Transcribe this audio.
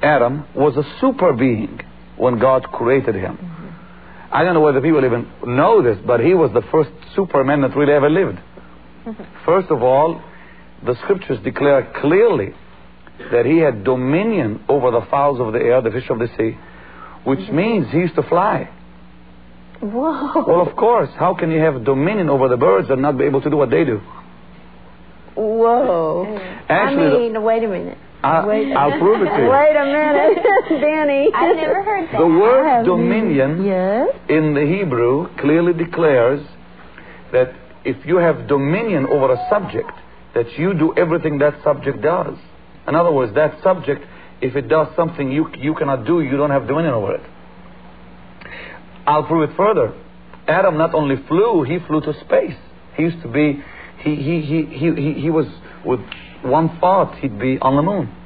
Adam was a super being when God created him. I don't know whether people even know this, but he was the first superman that really ever lived. First of all, the scriptures declare clearly that he had dominion over the fowls of the air, the fish of the sea, which means he used to fly. Whoa. Well, of course, how can you have dominion over the birds and not be able to do what they do? Whoa. Actually, wait a minute. I'll prove it to you. Wait a minute, Danny. I've never heard that. The word dominion Yes. in the Hebrew clearly declares that if you have dominion over a subject, that you do everything that subject does. In other words, that subject, if it does something you cannot do, you don't have dominion over it. I'll prove it further. Adam not only flew, he flew to space. He used to be, he was, with one thought, he'd be on the moon.